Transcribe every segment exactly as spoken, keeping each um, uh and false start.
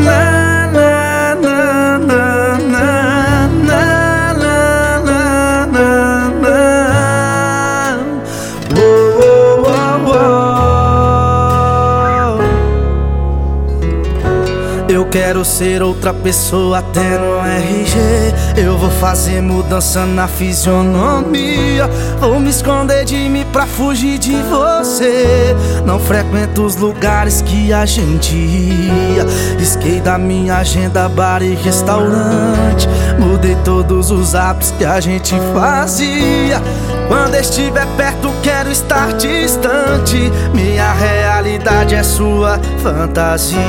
Na, na, na, na, na, na, na, na, na, na. Oh, oh, oh, oh. Eu quero ser outra pessoa até no R G. Eu vou fazer mudança na fisionomia. Vou me esconder de mim pra fugir de você. Não frequento os lugares que a gente ia. Risquei da minha agenda bar e restaurante. Mudei todos os hábitos que a gente fazia. Quando estiver perto quero estar distante. Minha realidade é sua fantasia.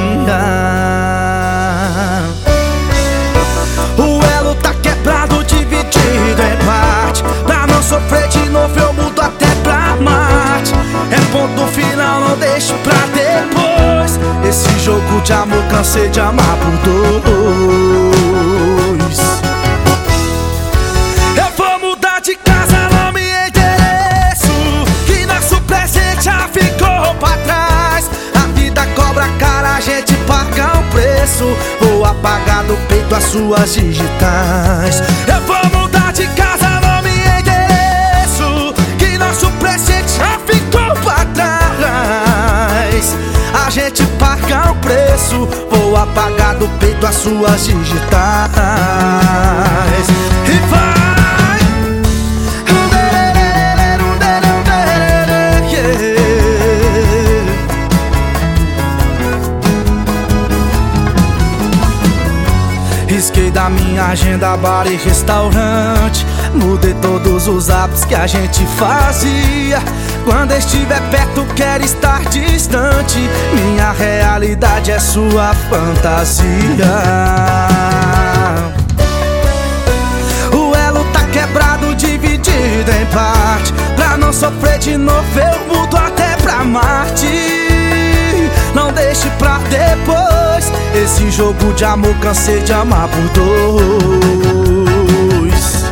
O elo tá quebrado, dividido em parte. Pra não sofrer de novo eu mudo até pra Marte. É ponto final, não deixo pra depois. Esse jogo de amor cansei de amar por dois. Eu vou mudar de casa, nome e endereço, que nosso presente já ficou pra trás. A vida cobra cara, a gente paga um preço. Vou apagar do peito as suas digitais. Eu vou mudar de casa, nome e endereço, que nosso presente já ficou pra trás. A gente paga um preço. Vou apagar do peito as suas digitais. E vai. Risquei da minha agenda bar e restaurante. Mudei todos os hábitos que a gente fazia. Quando estiver perto quero estar distante. Minha realidade é sua fantasia. O elo tá quebrado, dividido em parte. Pra não sofrer de novo eu mudo até pra Marte. Não deixe pra depois. Esse jogo de amor cansei de amar por dois.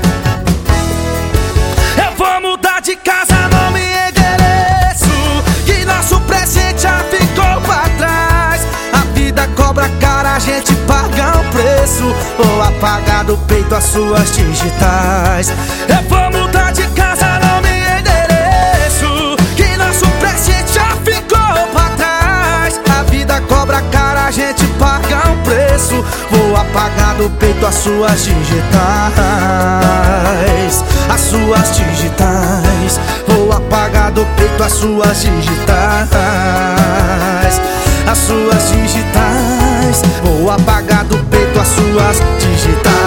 Eu vou mudar de casa, nome e endereço, que nosso presente já ficou pra trás. A vida cobra cara, a gente paga um preço. Vou apagar do peito as suas digitais. Eu vou mudar de casa, nome e endereço, que nosso presente já ficou pra trás. A vida cobra cara, a gente paga um preço. Vou apagar do peito as suas digitais. As suas digitais. Vou apagar do peito as suas digitais. As suas digitais. Vou apagar do peito as suas digitais.